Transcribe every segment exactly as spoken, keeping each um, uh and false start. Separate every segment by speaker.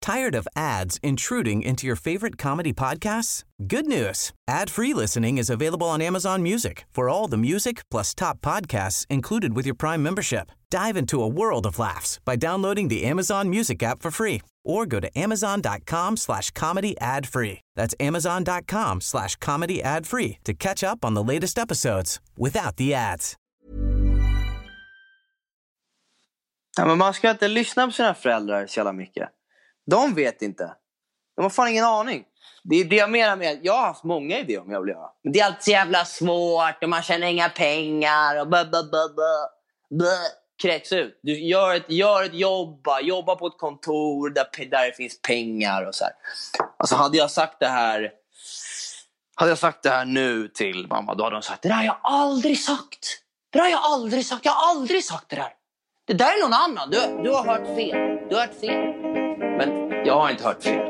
Speaker 1: Tired of ads intruding into your favorite comedy podcasts? Good news. Ad-free listening is available on Amazon Music for all the music plus top podcasts included with your Prime membership. Dive into a world of laughs by downloading the Amazon Music app for free or go to amazon.com slash comedy ad free. That's amazon.com slash comedy ad free to catch up on the latest episodes without the ads.
Speaker 2: Ja, men man ska inte lyssna på sina föräldrar så jävla mycket. De vet inte. De har fan ingen aning. Det är det jag menar med. Jag har haft många idéer om jag vill göra. Men det är alltid så jävla svårt och man tjänar inga pengar och blah, blah, blah, blah, blah. Kräks ut. Du gör ett, gör ett jobb, jobba på ett kontor där, där det finns pengar och så här. Alltså hade jag sagt det här hade jag sagt det här nu till mamma, då hade de sagt: det där har jag aldrig sagt. Det där har jag aldrig sagt. Jag har aldrig sagt det där. Det där är någon annan. Du, du har hört fel. Du har hört fel. Men jag har inte hört fel.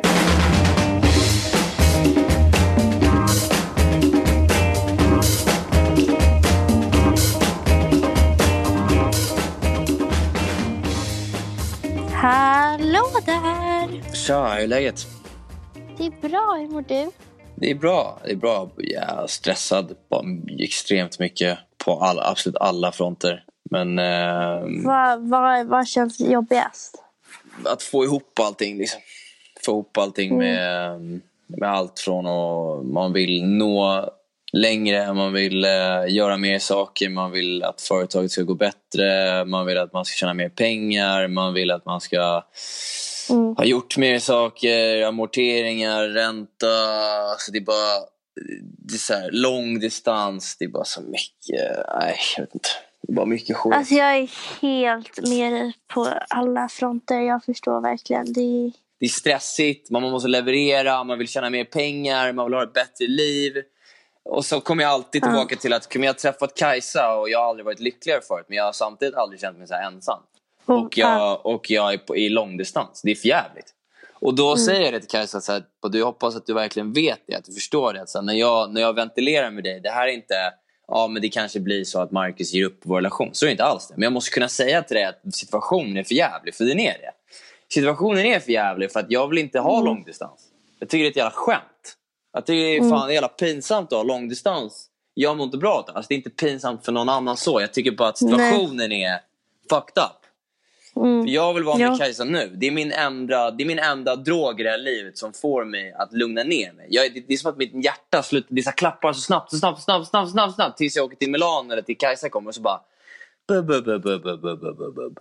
Speaker 3: Hallå där!
Speaker 2: Tja, hur är läget?
Speaker 3: Det är bra, hur mår du?
Speaker 2: Det är bra, det är bra. Jag är stressad på extremt mycket på alla, absolut alla fronter. Men eh,
Speaker 3: Vad vad vad känns jobbigast?
Speaker 2: att få ihop allting liksom. Få ihop allting
Speaker 3: Mm.
Speaker 2: med, med allt från att man vill nå längre, man vill eh, göra mer saker, man vill att företaget ska gå bättre, man vill att man ska tjäna mer pengar, man vill att man ska
Speaker 3: Mm.
Speaker 2: ha gjort mer saker, amorteringar, ränta. Alltså det är bara det är så här, lång distans, det är bara så mycket, nej jag vet inte. Det är bara mycket skit.
Speaker 3: Alltså jag är helt med på alla fronter, jag förstår verkligen. Det är...
Speaker 2: Det är stressigt, man måste leverera, man vill tjäna mer pengar, man vill ha ett bättre liv. Och så kommer jag alltid tillbaka
Speaker 3: Ja.
Speaker 2: till att kommer jag har träffat Kajsa och jag har aldrig varit lyckligare förut, men jag har samtidigt aldrig känt mig så här ensam.
Speaker 3: Mm,
Speaker 2: Och jag, och jag är på, i långdistans, det är för jävligt. Och då
Speaker 3: Mm.
Speaker 2: säger jag det till Kajsa så här, och du hoppas att du verkligen vet det, att du förstår det. Så när, jag, när jag ventilerar med dig, det här är inte, ja men det kanske blir så att Marcus ger upp vår relation. Så är det inte alls det. Men jag måste kunna säga till dig att situationen är för jävlig, för den är det. Situationen är för jävlig för att jag vill inte ha
Speaker 3: Mm.
Speaker 2: långdistans. Jag tycker det är ett jävla skämt. Jag tycker det är fan jävla pinsamt att ha långdistans. Jag mår inte bra åt det. Alltså det är inte pinsamt för någon annan så. Jag tycker bara att situationen Nej. är fucked up.
Speaker 3: Mm.
Speaker 2: För jag vill vara med
Speaker 3: Ja.
Speaker 2: Kajsa nu. Det är min enda, det är min enda drog i det här livet som får mig att lugna ner mig. Jag, det, det är som att mitt hjärta slutar, det är så här klappar så snabbt, så snabbt, snabbt, snabbt, snabbt, snabbt tills jag åker till Milan eller till Kajsa kommer och så bara bub, bub, bub, bub, bub, bub, bub, bub.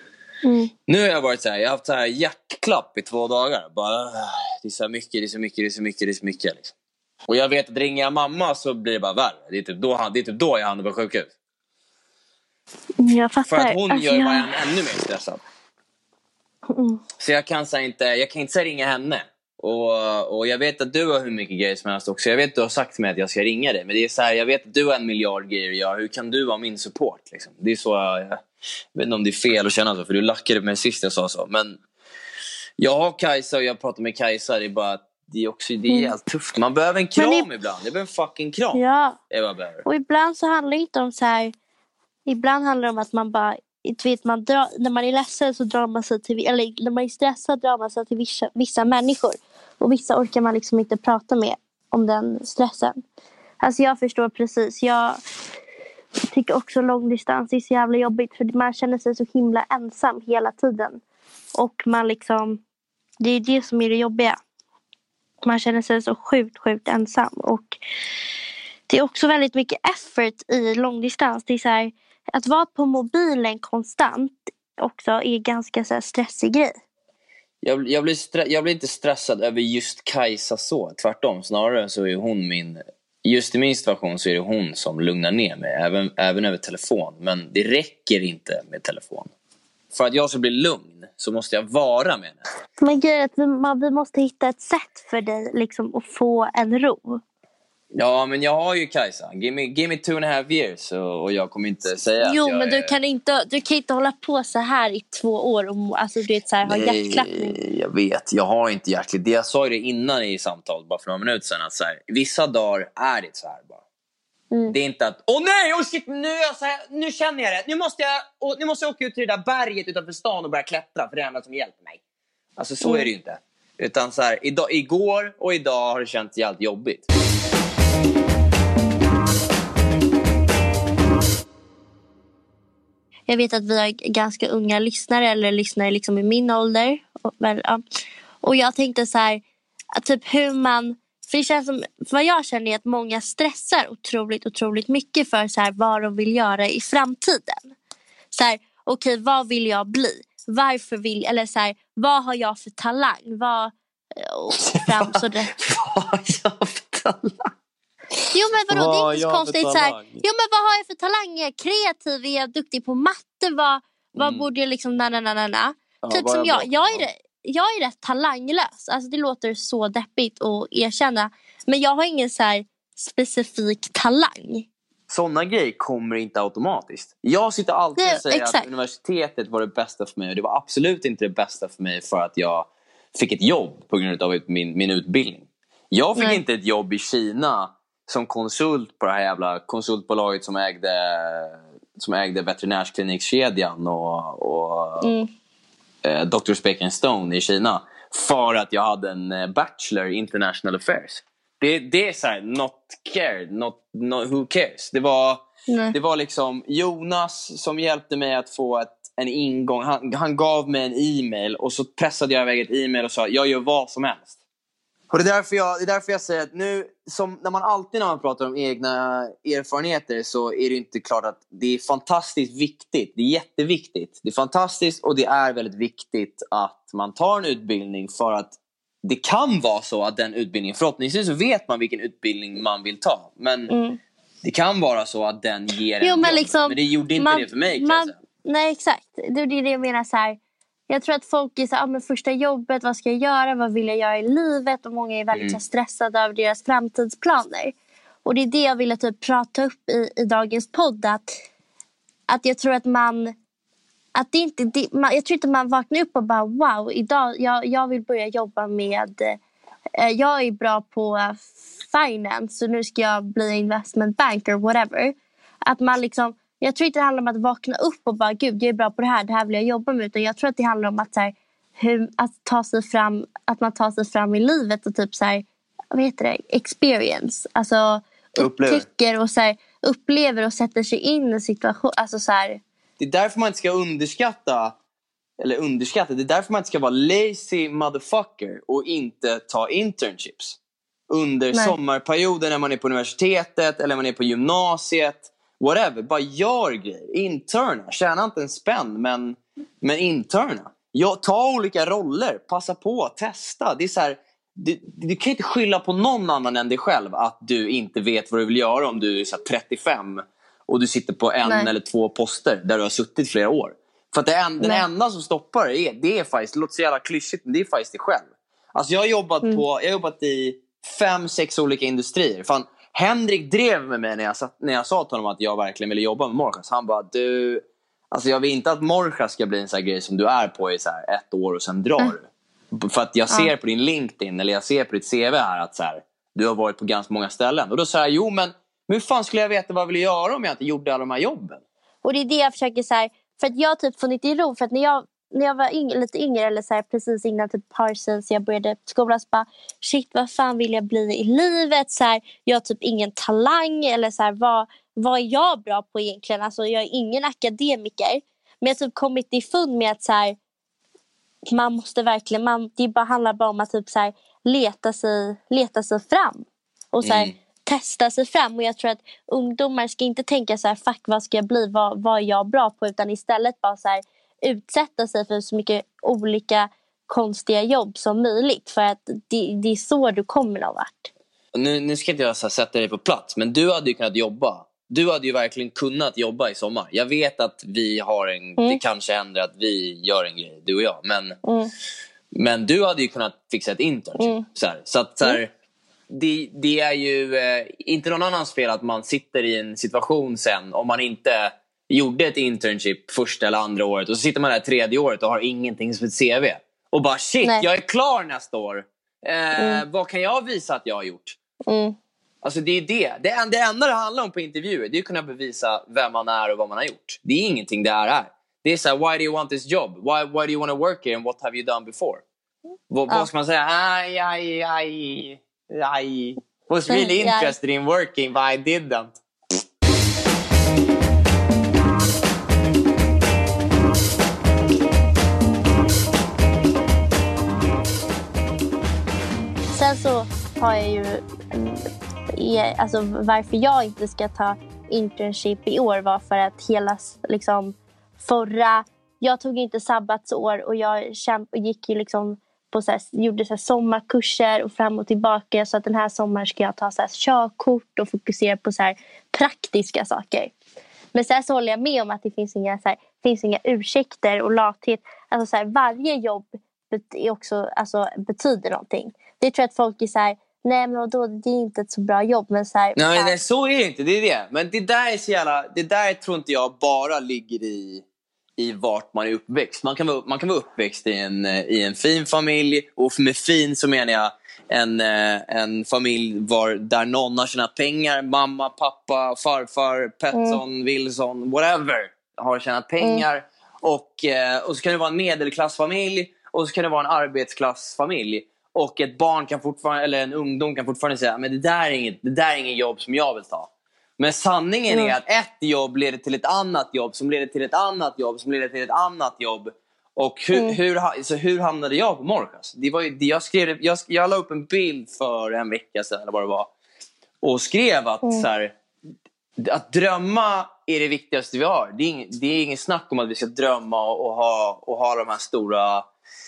Speaker 3: Mm.
Speaker 2: Nu har jag varit så här, jag har haft så här hjärtklapp i två dagar. Bara, det är så mycket, det är så mycket, det är så mycket, det är så mycket liksom. Och jag vet att ringer jag mamma så blir det bara värre. Det är typ då, det är typ då jag hamnar på sjukhus.
Speaker 3: Jag fattar.
Speaker 2: För att hon
Speaker 3: alltså,
Speaker 2: gör
Speaker 3: jag...
Speaker 2: mig än, ännu mer stressad.
Speaker 3: Mm.
Speaker 2: Så jag kan så inte, jag kan inte så ringa henne. Och, och jag vet att du har hur mycket grejer som helst också. Jag vet att du har sagt till mig att jag ska ringa dig. Men det är så här, jag vet att du har en miljard grejer att göra. Hur kan du vara min support liksom? Det är så, jag, jag vet inte om det är fel att känna så. För du lackade på mig sist jag sa så. Men jag har Kajsa och jag pratar med Kajsa. Det är bara att det är också, det är
Speaker 3: Mm.
Speaker 2: helt tufft. Man behöver en kram
Speaker 3: Men i-
Speaker 2: ibland. Jag behöver en fucking kram.
Speaker 3: Ja,
Speaker 2: Det är vad jag behöver.
Speaker 3: och ibland så handlar det inte om så här. Ibland handlar det om att man bara, du vet, man drar, när man är ledsen så drar man sig till, eller när man är stressad drar man sig till vissa, vissa människor. Och vissa orkar man liksom inte prata med om den stressen. Alltså jag förstår precis. Jag tycker också långdistans är så jävla jobbigt. För man känner sig så himla ensam hela tiden. Och man liksom, det är det som är det jobbiga. Man känner sig så sjukt, sjukt ensam. Och det är också väldigt mycket effort i långdistans. Det är så här, att vara på mobilen konstant också är ganska så här stressig grej.
Speaker 2: Jag, jag, blir stre- jag blir inte stressad över just Kajsa så. Tvärtom, snarare så är hon min... Just i min situation så är det hon som lugnar ner mig. Även, även över telefon. Men det räcker inte med telefon. För att jag ska bli lugn så måste jag vara med henne.
Speaker 3: Men grejen är att vi, man, vi måste hitta ett sätt för dig liksom, att få en ro.
Speaker 2: Ja, men jag har ju Kajsa. Give me, give me two and a half years. Och, och jag kommer inte säga
Speaker 3: Jo,
Speaker 2: att jag
Speaker 3: men du
Speaker 2: är...
Speaker 3: kan, inte, du kan inte hålla på så här i två år och alltså, du vet, så här, ha hjärtklappning.
Speaker 2: Nej, jag vet. Jag har inte hjärtligt. Det jag sa det innan i samtalet, bara för några minuter sedan. Att så här, vissa dagar är det så här bara.
Speaker 3: Mm.
Speaker 2: Det är inte att, åh nej, oh shit, nu, är jag så här, nu känner jag det. Nu måste jag, och, nu måste jag åka ut till det där berget utanför stan och börja klättra. För det är det enda som hjälper mig. Alltså så
Speaker 3: Mm.
Speaker 2: är det ju inte. Utan så här, idag, igår och idag har det känts jävligt jobbigt.
Speaker 3: Jag vet att vi har ganska unga lyssnare, eller lyssnare liksom i min ålder. Och, väl, ja. och jag tänkte så här, att typ hur man, för det känns som, för vad jag känner är att många stressar otroligt, otroligt mycket för så här, vad de vill göra i framtiden. Så här, okej, okay, vad vill jag bli? Varför vill, eller så här, vad har jag för talang? Vad, och fram så det.
Speaker 2: Vad har jag för talang?
Speaker 3: Jo men vadå,
Speaker 2: vad
Speaker 3: det är inte så konstigt så här. Jo men vad har jag för talang? Är jag kreativ? Är jag duktig på matte? Vad, vad
Speaker 2: Mm.
Speaker 3: borde jag liksom na na na na na?
Speaker 2: Ja,
Speaker 3: Typ som jag, jag är, jag är rätt talanglös. Alltså det låter så deppigt att erkänna. Men jag har ingen så här specifik talang.
Speaker 2: Sådana grejer kommer inte automatiskt. Jag sitter alltid
Speaker 3: Nej,
Speaker 2: och säger
Speaker 3: exakt.
Speaker 2: att universitetet var det bästa för mig. Och det var absolut inte det bästa för mig för att jag fick ett jobb på grund av min, min utbildning. Jag fick
Speaker 3: Nej.
Speaker 2: inte ett jobb i Kina som konsult på det här jävla konsultbolaget som ägde, som ägde veterinärsklinikkedjan och, och
Speaker 3: Mm.
Speaker 2: eh, doktor Speck and Stone i Kina. För att jag hade en eh, bachelor i international affairs. Det, det är så här, not cared, not, not, who cares. Det var,
Speaker 3: Nej.
Speaker 2: det var liksom Jonas som hjälpte mig att få ett, en ingång. Han, han gav mig en e-mail och så pressade jag iväg ett e-mail och sa jag gör vad som helst. Och det är därför jag, det är därför jag säger att nu, som när man alltid när man pratar om egna erfarenheter så är det inte klart att det är fantastiskt viktigt. Det är jätteviktigt. Det är fantastiskt och det är väldigt viktigt att man tar en utbildning för att det kan vara så att den utbildningen, förhoppningsvis så vet man vilken utbildning man vill ta. Men
Speaker 3: Mm.
Speaker 2: det kan vara så att den ger en
Speaker 3: Jo, men,
Speaker 2: jobb.
Speaker 3: liksom,
Speaker 2: men det gjorde inte
Speaker 3: man,
Speaker 2: det för mig kan
Speaker 3: man,
Speaker 2: jag säga.
Speaker 3: Nej exakt, det är det jag menar så här. Jag tror att folk är så här, ah, men första jobbet, vad ska jag göra, vad vill jag göra i livet? Och många är väldigt
Speaker 2: Mm.
Speaker 3: så här, stressade över deras framtidsplaner. Och det är det jag ville typ prata upp i, i dagens podd. Att, att jag tror att man, att det inte, det, man, jag tror inte man vaknar upp och bara wow, idag, jag, jag vill börja jobba med, eh, jag är bra på uh, finance så nu ska jag bli investment banker, whatever. Att man liksom, jag tror inte det handlar om att vakna upp och bara gud jag är bra på det här, det här vill jag jobba med. Utan jag tror att det handlar om att, så här, hur, att, ta sig fram, att man tar sig fram i livet och typ så här, vad heter det, experience. Alltså
Speaker 2: Upplever.
Speaker 3: upptäcker och så här, upplever och sätter sig in i en situation. Alltså så här.
Speaker 2: Det är därför man inte ska underskatta eller underskatta, det är därför man inte ska vara lazy motherfucker och inte ta internships under
Speaker 3: Nej.
Speaker 2: sommarperioden när man är på universitetet eller man är på gymnasiet, whatever, bara gör grejer, interna, tjäna inte en spänn men, men interna, ja, ta olika roller, passa på, testa, det är så här, du, du kan inte skylla på någon annan än dig själv att du inte vet vad du vill göra om du är så här trettiofem och du sitter på en
Speaker 3: Nej.
Speaker 2: eller två poster där du har suttit flera år. För att det en, den
Speaker 3: Nej.
Speaker 2: enda som stoppar det är, det är faktiskt, det låter så jävla klyschigt, men det är faktiskt dig själv. Alltså jag har jobbat,
Speaker 3: Mm.
Speaker 2: på, jag har jobbat i fem, sex olika industrier. Fan, Henrik drev med mig när jag, satt, när jag sa till honom att jag verkligen ville jobba med Morjas. Han bara, du, alltså jag vill inte att Morjas ska bli en sån här grej som du är på i så här ett år och sen drar
Speaker 3: Mm.
Speaker 2: du. För att jag ser
Speaker 3: Ja.
Speaker 2: på din LinkedIn eller jag ser på ditt C V här att så här, du har varit på ganska många ställen. Och då sa jag, jo men, men hur fan skulle jag veta vad jag ville göra om jag inte gjorde alla de här jobben?
Speaker 3: Och det är det jag försöker så här, för att jag har typ funnit i ro. För att när jag, när jag var yng, lite yngre eller så här, precis innan typ Parsons jag började skolan så bara, shit vad fan vill jag bli i livet? Så här, jag har typ ingen talang eller så här, vad, vad är jag bra på egentligen? Alltså jag är ingen akademiker. Men jag har typ kommit ifrån med att så här, man måste verkligen, man, det bara handlar bara om att typ så här, leta, sig, leta sig fram. Och så här,
Speaker 2: Mm.
Speaker 3: testa sig fram. Och jag tror att ungdomar ska inte tänka så här, fuck vad ska jag bli, vad, vad är jag bra på, utan istället bara så här, utsätta sig för så mycket olika konstiga jobb som möjligt, för att det, det är så du kommer någon vart.
Speaker 2: Nu, nu ska inte jag så här sätta dig på plats, men du hade ju kunnat jobba. Du hade ju verkligen kunnat jobba i sommar. Jag vet att vi har en,
Speaker 3: Mm.
Speaker 2: det kanske händer att vi gör en grej, du och jag, men,
Speaker 3: Mm.
Speaker 2: men du hade ju kunnat fixa ett internship.
Speaker 3: Mm.
Speaker 2: Så, här, så att så här, det, det är ju eh, inte någon annans fel att man sitter i en situation sen om man inte gjorde ett internship första eller andra året och så sitter man där tredje året och har ingenting som ett C V och bara shit,
Speaker 3: Nej.
Speaker 2: jag är klar nästa år. Eh,
Speaker 3: Mm.
Speaker 2: Vad kan jag visa att jag har gjort?
Speaker 3: Mm.
Speaker 2: Alltså det är det. Det, en- det enda det handlar om på intervjuer, det är att kunna bevisa vem man är och vad man har gjort. Det är ingenting det här är. Det är så här, why do you want this job? Why, why do you want to work here and what have you done before? vad,
Speaker 3: Ja.
Speaker 2: vad ska man säga? Aj, aj, aj, aj. Was really interested in working, but I didn't.
Speaker 3: Sen så har jag ju, alltså varför jag inte ska ta internship i år var för att hela liksom förra, jag tog inte sabbatsår och jag kämp, gick ju liksom på så här, gjorde så här sommarkurser och fram och tillbaka, så att den här sommaren ska jag ta så här körkort och fokusera på så här praktiska saker. Men sen så håller jag med om att det finns inga, så här, finns inga ursäkter och lathet. Alltså så här, varje jobb är också, alltså, betyder någonting. Det tror jag att folk är så här, nej men då, det är inte ett så bra jobb. Men så här,
Speaker 2: nej,
Speaker 3: ja.
Speaker 2: nej, så är det inte. Det är det. Men det där är så jävla, det där tror inte jag bara ligger i i vart man är uppväxt. Man kan vara, man kan vara uppväxt i en, i en fin familj. Och med fin så menar jag en, en familj var, där någon har tjänat pengar. Mamma, pappa, farfar, Petson, mm. Wilson, whatever. Har tjänat pengar. Mm. Och, och så kan det vara en medelklassfamilj. Och så kan det vara en arbetsklassfamilj. Och ett barn kan fortfarande, eller en ungdom kan fortfarande säga, men det där är inget, det där är ingen jobb som jag vill ta. Men sanningen mm. är att ett jobb leder till ett annat jobb som leder till ett annat jobb som leder till ett annat jobb. Och hur, mm. hur, så hur hamnade jag på Morkas? Det var ju, jag, skrev, jag, jag la upp en bild för en vecka sedan eller vad det var. Och skrev att, mm. så här, att drömma är det viktigaste vi har. Det är, ing, det är ingen snack om att vi ska drömma och, och, ha, och ha de här stora...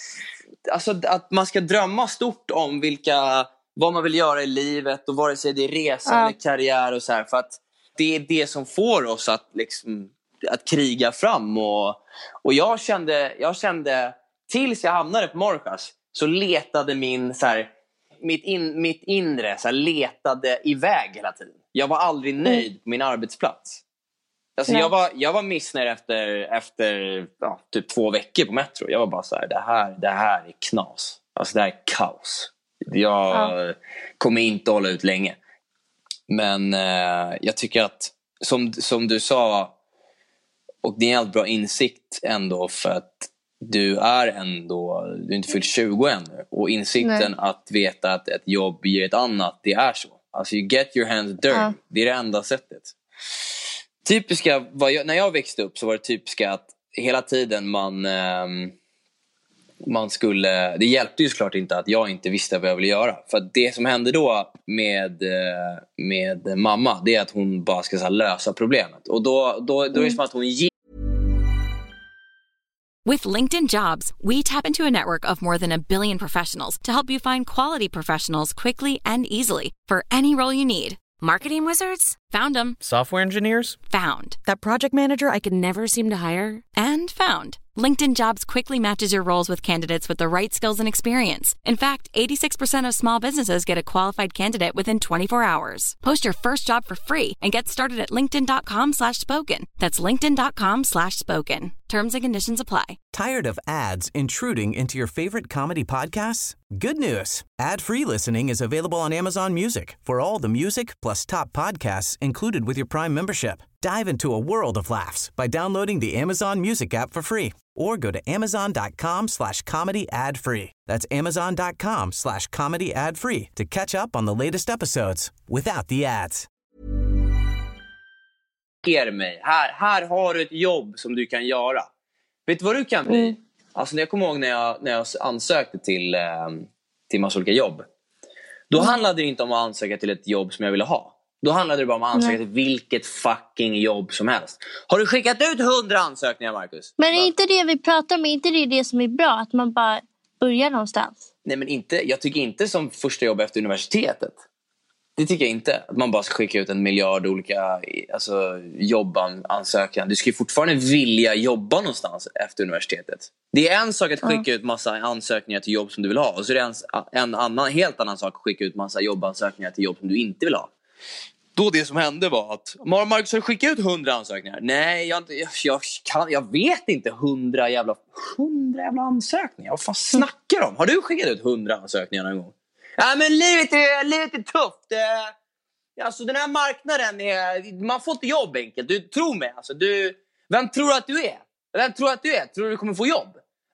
Speaker 2: Alltså att man ska drömma stort om vilka... vad man vill göra i livet och vare sig det är resa ja. eller karriär och så här, för att det är det som får oss att liksom att kriga fram och och jag kände jag kände tills jag hamnade på Morkas så letade min så här, mitt in, mitt inre så här, letade iväg hela tiden. Jag var aldrig nöjd mm. på min arbetsplats. Alltså jag var jag var missnöjd efter efter ja, typ två veckor på Metro. Jag var bara så här, det här det här är knas. Alltså det här är kaos. Jag ja. kommer inte hålla ut länge. Men eh, jag tycker att som, som du sa, och det är en helt bra insikt ändå, för att du är ändå, du är inte fyllt tjugo ännu. Och insikten Nej. att veta att ett jobb ger ett annat, det är så. Alltså you get your hands dirty. Ja. Det är det enda sättet. Typiska, vad jag, när jag växte upp så var det typiska att hela tiden man... Eh, man skulle, det hjälpte ju såklart inte att jag inte visste vad jag ville göra. För att det som hände då med, med mamma, det är att hon bara ska så här, lösa problemet. Och då, då, då är det som att hon gick.
Speaker 4: With LinkedIn Jobs, we tap into a network of more than a billion professionals to help you find quality professionals quickly and easily for any role you need. Marketing wizards? Found them.
Speaker 5: Software engineers?
Speaker 4: Found. That project manager I could never seem to hire? And found. LinkedIn Jobs quickly matches your roles with candidates with the right skills and experience. In fact, eighty-six percent of small businesses get a qualified candidate within twenty-four hours. Post your first job for free and get started at linkedin.com slash spoken. That's linkedin.com slash spoken. Terms and conditions apply.
Speaker 1: Tired of ads intruding into your favorite comedy podcasts? Good news. Ad-free listening is available on Amazon Music for all the music plus top podcasts included with your Prime membership. Dive into a world of laughs by downloading the Amazon Music app for free or go to amazon.com slash comedy ad free. That's amazon.com slash comedy ad free to catch up on the latest episodes without the ads.
Speaker 2: Mig. Här, här har du ett jobb som du kan göra. Vet du vad du kan bli? Mm. Alltså när jag kommer ihåg när jag, när jag ansökte till, eh, till massa olika jobb. Då mm. handlade det inte om att ansöka till ett jobb som jag ville ha. Då handlade det bara om att ansöka till vilket fucking jobb som helst. Har du skickat ut hundra ansökningar, Marcus?
Speaker 3: Men är inte det vi pratar om, inte det det som är bra? Att man bara börjar någonstans?
Speaker 2: Nej, men inte, jag tycker inte som första jobb efter universitetet. Det tycker jag inte. Att man bara ska skicka ut en miljard olika alltså, jobbansökningar. Du ska ju fortfarande vilja jobba någonstans efter universitetet. Det är en sak att skicka ut massa ansökningar till jobb som du vill ha. Och så är det en, en annan, helt annan sak att skicka ut massa jobbansökningar till jobb som du inte vill ha. Då det som hände var att Marcus har skickat ut hundra ansökningar. Nej, jag, jag, jag, kan, jag vet inte hundra jävla, hundra jävla ansökningar. Vad fan snackar de? Har du skickat ut hundra ansökningar någon gång? Ja, men livet är, livet är tufft. Alltså den här marknaden är, man får inte jobb enkelt. Du tror mig. Alltså, du, vem tror att du är? Vem tror att du är? Tror du du kommer få jobb?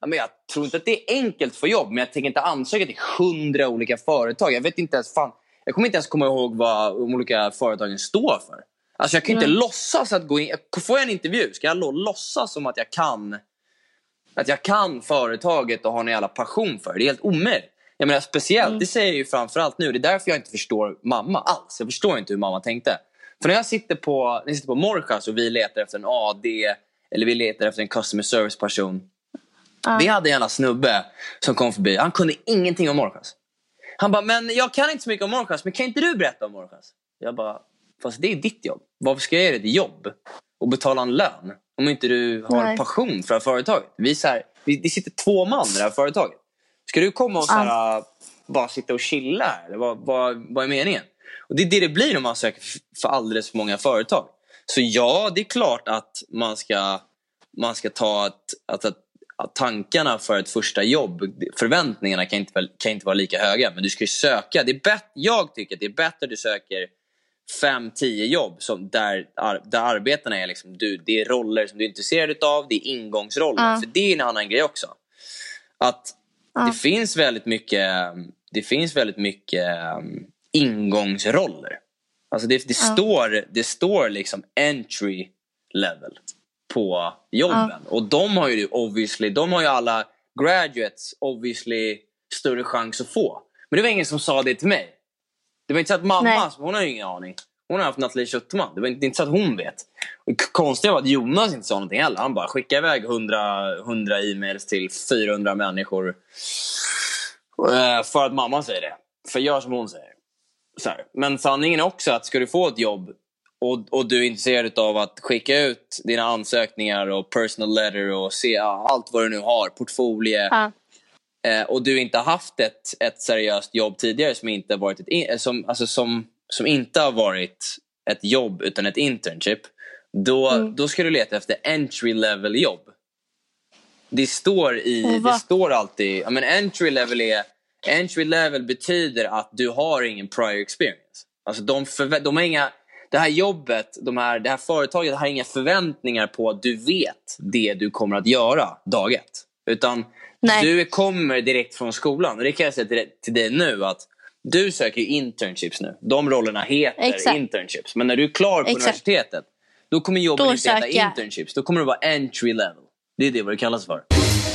Speaker 2: Ja, men jag tror inte att det är enkelt för jobb, men jag tänker inte ansöka till hundra olika företag. Jag vet inte ens fan. Jag kommer inte ens komma ihåg vad de olika företagen står för. Alltså jag kan inte mm. låtsas att gå in. Får jag en intervju ska jag låtsas som att jag kan att jag kan företaget och har en jävla passion för det. Det är helt omöjligt. Jag menar speciellt, mm. det säger jag ju framförallt nu. Det är därför jag inte förstår mamma alls. Jag förstår inte hur mamma tänkte. För när jag sitter på, när jag sitter på Morjas och vi letar efter en A D eller vi letar efter en customer service person. Uh. Vi hade en jävla snubbe som kom förbi. Han kunde ingenting om Morjas. Han bara, men jag kan inte så mycket om Morjas, men kan inte du berätta om Morjas? Jag bara, fast det är ditt jobb. Varför ska jag göra det jobb och betala en lön om inte du har Nej. passion för det här företaget? Vi, så här, vi, det sitter två man i det här företaget. Ska du komma och så här, uh. bara sitta och chilla här? Eller vad, vad, vad är meningen? Och det är det det blir när man söker för alldeles för många företag. Så ja, det är klart att man ska, man ska ta att, att, att, att tankarna för ett första jobb, förväntningarna kan inte, kan inte vara lika höga. Men du ska ju söka. Det är bättre, jag tycker att det är bättre att du söker fem, tio jobb som där, där arbetena är liksom, du, det är roller som du är intresserad av. Det är ingångsroller. Uh. För det är en annan grej också. Att uh. det finns väldigt mycket det finns väldigt mycket um, ingångsroller. Alltså det, det, uh. står, det står liksom entry level på jobben. Uh. Och de har ju obviously, de har ju alla graduates obviously större chans att få. Men det var ingen som sa det till mig. Det var inte så att mamma, Nej. hon har ju ingen aning. Hon har haft Nathalie Köttman. Det var inte, inte så att hon vet. Och konstigt var att Jonas inte sa någonting heller. Han bara skickade iväg hundra e-mails till fyrahundra människor. För att mamma säger det. För gör som hon säger. Så här. Men sanningen är också att ska du få ett jobb och, och du är intresserad av att skicka ut dina ansökningar och personal letter och se allt vad du nu har, portfolio. Ja. Eh, och du inte har haft ett, ett seriöst jobb tidigare som inte har varit ett in, som, alltså som, som inte har varit ett jobb utan ett internship, då, mm. då ska du leta efter entry level jobb. Det står i det står alltid, I mean, entry level är entry level betyder att du har ingen prior experience. Alltså de, förvä- de har inga, det här jobbet, de här, det här företaget har inga förväntningar på att du vet det du kommer att göra dag ett. Utan Nej. du kommer direkt från skolan. Och det kan jag säga till, till dig nu att du söker internships nu. De rollerna heter Exakt. internships. Men när du är klar på Exakt. universitetet, då kommer jobben då inte heta internships. Då kommer det vara entry level. Det är det vad det kallas för.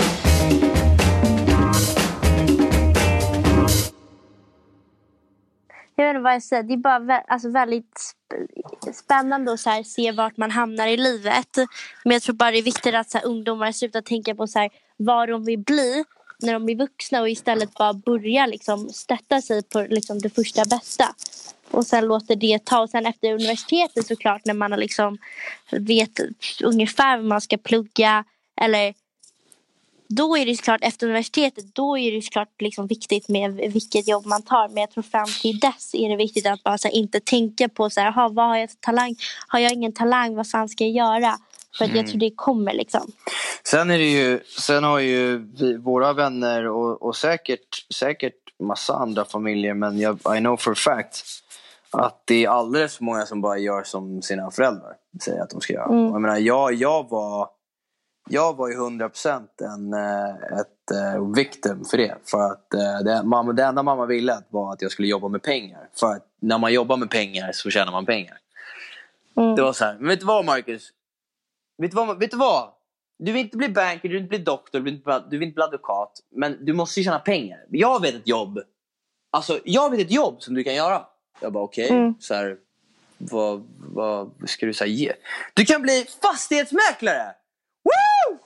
Speaker 3: Jag vet inte vad jag säger. Det är bara vä- alltså väldigt sp- spännande att så här, se vart man hamnar i livet. Men jag tror bara det är viktigt att så här, ungdomar slutar tänka på så här, vad de vill bli när de blir vuxna och istället bara börja liksom, stötta sig på liksom, det första bästa. Och sen låter det ta. Och sen efter universitetet såklart när man har liksom, vet ungefär vad man ska plugga. Eller då är det såklart efter universitetet. Då är det såklart liksom viktigt med vilket jobb man tar. Men jag tror fram till dess är det viktigt att bara så här, inte tänka på så här, vad har jag för talang? Har jag ingen talang? Vad fan ska jag göra? För att mm. jag tror det kommer liksom.
Speaker 2: Sen är det ju, sen har ju vi, våra vänner och, och säkert, säkert massa andra familjer. Men jag, I know for a fact att det är alldeles för många som bara gör som sina föräldrar säger att de ska göra. Mm. Jag menar, jag, jag var jag var ju hundra procent en, ett uh, victim för det. För att uh, det, mamma, det enda mamma ville var att jag skulle jobba med pengar. För att när man jobbar med pengar så tjänar man pengar. Mm. Det var så här, men vet du vad Marcus? Vet du vad, vet du vad? Du vill inte bli banker, du vill inte bli doktor, du vill inte, du vill inte bli advokat. Men du måste ju tjäna pengar. Jag vet ett jobb. Alltså, jag vet ett jobb som du kan göra. Jag bara, okej. Okay, mm. Så här, vad, vad ska du säga? Du kan bli fastighetsmäklare! Woo!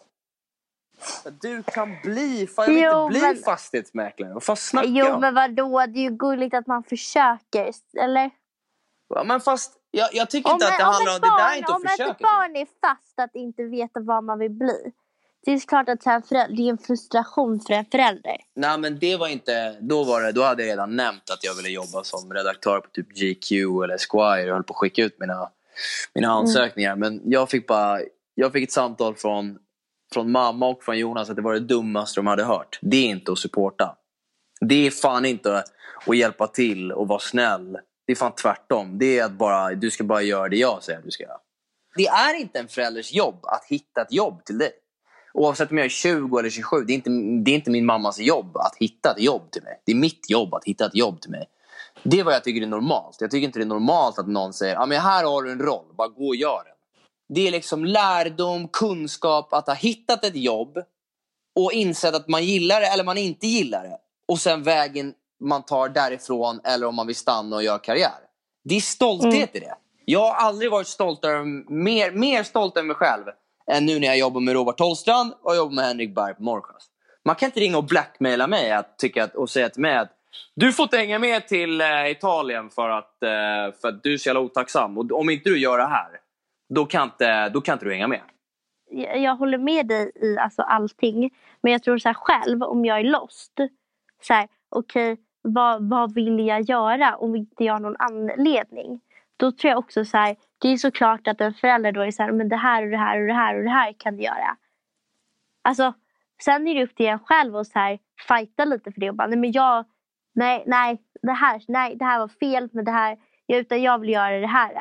Speaker 2: Du kan bli, fan jag vill jo, inte bli men... fastighetsmäklare. Vad fan snackar
Speaker 3: Jo, jag? Men vadå? Det är ju gulligt att man försöker, eller?
Speaker 2: Ja, men fast... Jag, jag tycker inte om, att det handlar om, barn, det där inte att försöka. Om ett barn är fast att inte veta vad man vill bli. Det är klart att det är en frustration för en förälder. Nej, men det var inte... Då, var det, då hade jag redan nämnt att jag ville jobba som redaktör på typ G Q eller Esquire. Jag höll på att skicka ut mina, mina ansökningar. Mm. Men jag fick bara... Jag fick ett samtal från, från mamma och från Jonas att det var det dummaste de hade hört. Det är inte att supporta. Det är fan inte att hjälpa till och vara snäll. Det är fan tvärtom. Det är att bara, du ska bara göra det jag säger att du ska göra. Det är inte en förälders jobb att hitta ett jobb till dig. Oavsett om jag är tjugo eller tjugosju, det är, inte, det är inte min mammas jobb att hitta ett jobb till mig. Det är mitt jobb att hitta ett jobb till mig. Det är vad jag tycker är normalt. Jag tycker inte det är normalt att någon säger, ja men här har du en roll, bara gå och gör den. Det är liksom lärdom, kunskap att ha hittat ett jobb och insett att man gillar det eller man inte gillar det. Och sen vägen man tar därifrån eller om man vill stanna och göra karriär. Det är stolthet mm. i det. Jag har aldrig varit stoltare, mer, mer stolt än mig själv än nu när jag jobbar med Robert Tollstrand och jobbar med Henrik Berg på Morgons. Man kan inte ringa och blackmaila mig att tycka att, och säga till mig att du får inte hänga med till eh, Italien för att, eh, för att du är så jävla otacksam. Och om inte du gör det här, då kan inte, då kan inte du hänga med.
Speaker 3: Jag, jag håller med dig i alltså allting. Men jag tror så här själv, om jag är lost. Så här, okej, okay, vad, vad vill jag göra om inte jag har någon anledning? Då tror jag också så här, det är såklart att en förälder då är så här, men det här och det här och det här och det här kan du göra. Alltså, sen är det upp till en själv och så här, fighta lite för det och bara, nej men jag, nej, nej, det här, nej, det här var fel, men det här, jag, utan jag vill göra det här.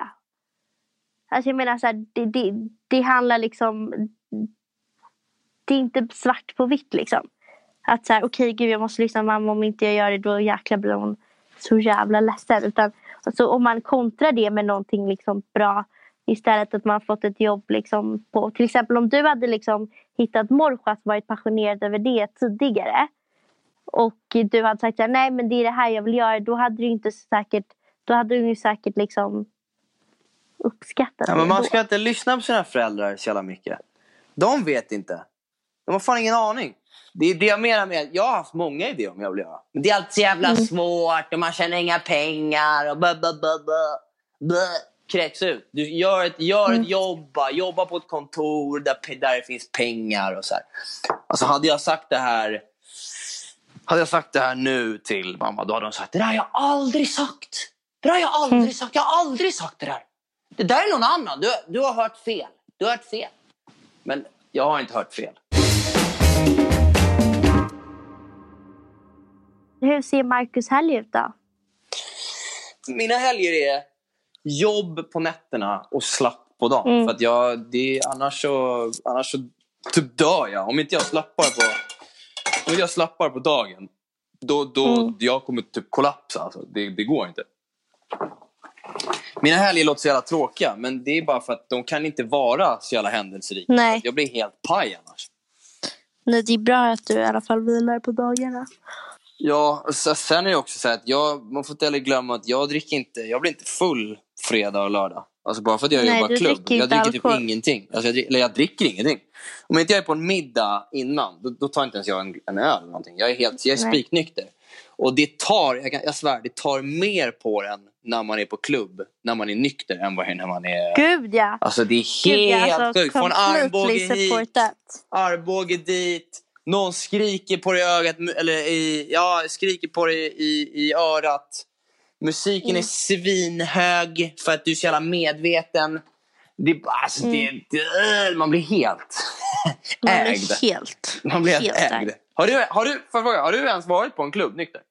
Speaker 3: Alltså jag menar så här, det, det, det handlar liksom, det är inte svart på vitt liksom. Att så här, okej okay, gud jag måste lyssna mamma, om inte jag gör det då jäkla blir hon så jävla ledsen. Utan alltså, om man kontrar det med någonting liksom bra istället att man fått ett jobb liksom på, till exempel om du hade liksom hittat Morjas, varit passionerad över det tidigare och du hade sagt att nej men det är det här jag vill göra, då hade du inte säkert, då hade du ju säkert liksom uppskattat
Speaker 2: ja,
Speaker 3: det.
Speaker 2: Men man
Speaker 3: då.
Speaker 2: ska inte lyssna på sina föräldrar så jävla mycket. De vet inte. De har fan ingen aning. Det är det jag menar med, jag har haft många idéer om jag vill göra. Men det är alltid så jävla mm. svårt och man tjänar inga pengar och blah, blah, blah, blah, blah. Kräks ut. Du gör ett, gör mm. ett jobb, jobba på ett kontor där, där det finns pengar och så här. Alltså hade jag sagt det här hade jag sagt det här nu till mamma, då hade de sagt, det där har jag aldrig sagt. Det där har jag aldrig mm. sagt. Jag har aldrig sagt det där. Det där är någon annan. Du, du har hört fel. Du har hört fel. Men jag har inte hört fel.
Speaker 3: Hur ser Marcus helg ut då?
Speaker 2: Mina helger är jobb på nätterna och slapp på dagen. Mm. För att jag, det är, annars så, annars så typ dör jag. Om inte jag slappar på, om inte jag slappar på dagen, då, då mm. jag kommer typ kollapsa. Alltså. Det, det går inte. Mina helger låter så jävla tråkiga, men det är bara för att de kan inte vara så jävla händelserika.
Speaker 3: Nej.
Speaker 2: Jag blir helt paj annars.
Speaker 3: Nej, det är bra att du i alla fall vilar på dagarna.
Speaker 2: Ja, så sen är det också så att jag, man får inte heller glömma att jag dricker inte, jag blir inte full fredag och lördag. Alltså bara för att jag Nej, jobbar klubb. Jag dricker alkohol. Typ ingenting. Alltså jag, eller jag dricker ingenting. Om inte jag är på en middag innan, då, då tar inte ens jag en, en öl eller någonting. Jag är helt, jag är spiknykter. Och det tar, jag, kan, jag svär, det tar mer på den när man är på klubb, när man är nykter än vad när man är...
Speaker 3: Gud ja.
Speaker 2: Alltså det är helt Gud, ja, alltså, sjukt. Få en armbåge hit, armbåge dit. Någon skriker på dig i ögat, eller i, ja, skriker på dig i, i örat. Musiken mm. är svinhög för att du är så jävla medveten. Det, alltså, mm. det, det, man blir helt
Speaker 3: man
Speaker 2: ägd.
Speaker 3: Blir helt,
Speaker 2: man blir helt, helt ägd. Har du, har, du, fråga, har du ens varit på en klubb nykter?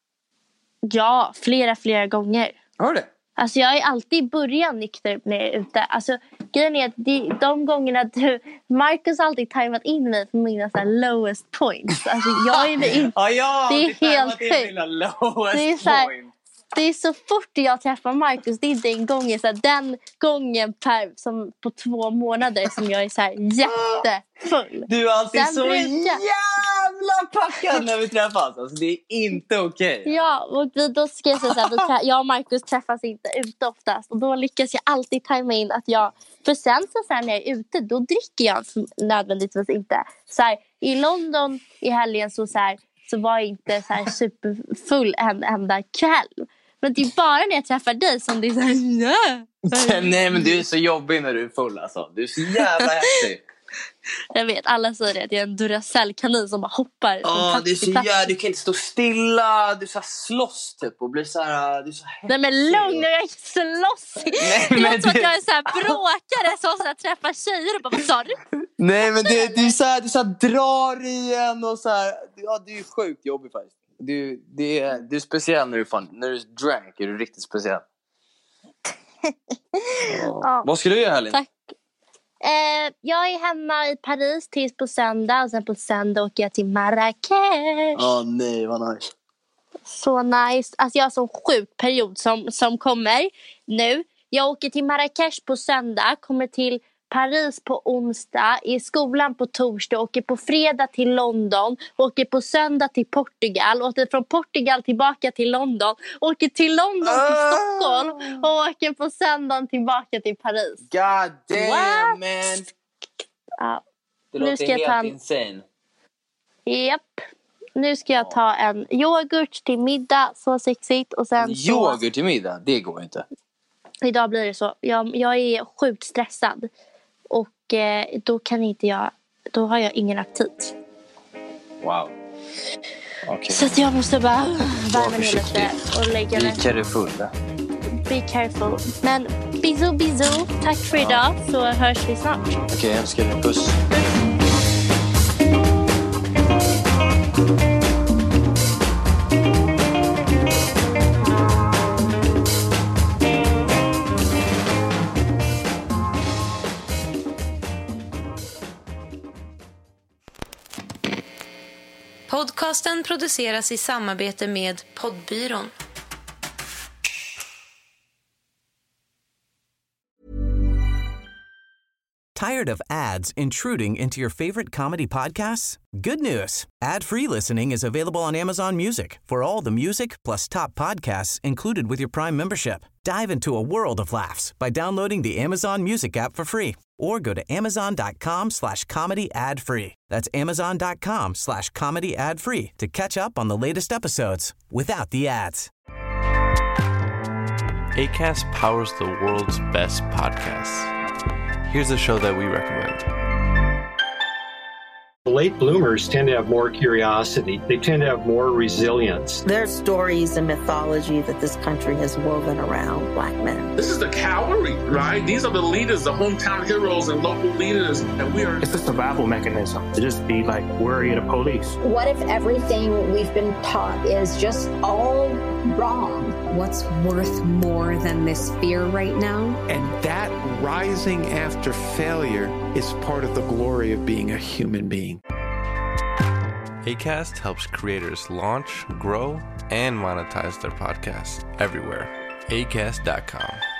Speaker 3: Ja, flera, flera gånger.
Speaker 2: Har du det?
Speaker 3: Alltså jag är alltid i början nykter när jag är ute. Alltså grejen är att de, de gångerna du... Marcus har alltid tajmat in mig för mina så här lowest points. Alltså jag är in,
Speaker 2: ja, ja,
Speaker 3: det är helt sjukt. Det är så här, det är så fort jag träffar Marcus, det är inte en gång så här, den gången per, som på två månader som jag är så här jättefull.
Speaker 2: Du är alltid
Speaker 3: Sen
Speaker 2: så
Speaker 3: brukar...
Speaker 2: jävla packad när vi träffas. Alltså det är inte okej. Okay.
Speaker 3: Ja, och vi, då ska jag säga så här, vi trä- jag och Marcus träffas inte ute oftast. Och då lyckas jag alltid tajma in att jag... För sen så, så här, när jag är ute, då dricker jag nödvändigtvis inte. Så här, i London i helgen så, så, här, så var jag inte så här superfull en enda kväll. Men det är bara när jag träffar dig som det är så här... Ja.
Speaker 2: Nej, men du är så jobbig när du är full alltså. Du är så jävla häftig.
Speaker 3: Jag vet, alla säger det att jag är en Duracell-kanin som bara hoppar.
Speaker 2: Ja, det är så jävla, du kan inte stå stilla. Du så här slåss typ och blir så här, du är så häftig.
Speaker 3: Nej men lugn, jag är inte slåss. Nej, det låter som du... att jag är så här bråkare som så här träffar tjejer och bara, vad sa du?
Speaker 2: Nej men det, du, så här, du så här drar i en och så här, ja, du är sjukt jobbig faktiskt. Du, det är, du är speciell när du, fan, när du drank, är du riktigt speciell. Ja.
Speaker 3: Ja.
Speaker 2: Vad ska du göra, Helin?
Speaker 3: Tack. Eh, jag är hemma i Paris tills på söndag. Och sen på söndag åker jag till Marrakesh.
Speaker 2: Åh oh, nej, vad nice.
Speaker 3: Så nice. Alltså jag har en sån sjuk period som, som kommer nu. Jag åker till Marrakesh på söndag. Kommer till Paris på onsdag. I skolan på torsdag. Åker på fredag till London. Åker på söndag till Portugal. Åker från Portugal tillbaka till London. Åker till London till
Speaker 2: Ah!
Speaker 3: Stockholm. Och åker på söndagen tillbaka till Paris.
Speaker 2: God damn,
Speaker 3: What?
Speaker 2: man.
Speaker 3: Ja.
Speaker 2: Det
Speaker 3: Nu
Speaker 2: låter
Speaker 3: ska jag
Speaker 2: helt
Speaker 3: ta en-
Speaker 2: insane.
Speaker 3: Japp. Nu ska jag ta en yoghurt till middag. Så sexigt. Och sen så...
Speaker 2: Yoghurt till middag, det går inte.
Speaker 3: Idag blir det så. Jag, jag är sjukt stressad. Och eh, då kan inte jag... Då har jag ingen aptit.
Speaker 2: Wow. Okay.
Speaker 3: Så att jag måste bara värma ner
Speaker 2: försiktig.
Speaker 3: lite och lägga
Speaker 2: Be
Speaker 3: mig.
Speaker 2: careful.
Speaker 3: Be careful. Men bisou bisou. Tack för idag. Så hörs vi snart.
Speaker 2: Okej, okay, jag önskar dig puss.
Speaker 5: Podcasten produceras i samarbete med Poddbyrån.
Speaker 1: Tired of ads intruding into your favorite comedy podcasts? Good news. Ad-free listening is available on Amazon Music for all the music plus top podcasts included with your Prime membership. Dive into a world of laughs by downloading the Amazon Music app for free or go to amazon.com slash comedy ad free. That's amazon.com slash comedy ad free to catch up on the latest episodes without the ads.
Speaker 6: Acast powers the world's best podcasts. Here's a show that we recommend.
Speaker 7: Late bloomers tend to have more curiosity. They tend to have more resilience.
Speaker 8: There's stories and mythology that this country has woven around Black men.
Speaker 9: This is the cavalry, right? These are the leaders, the hometown heroes and local leaders. And we are...
Speaker 10: It's a survival mechanism to just be like worried of police.
Speaker 11: What if everything we've been taught is just all wrong?
Speaker 12: What's worth more than this fear right now?
Speaker 13: And that rising after failure is part of the glory of being a human being.
Speaker 6: Acast helps creators launch, grow, and monetize their podcasts everywhere. acast dot com.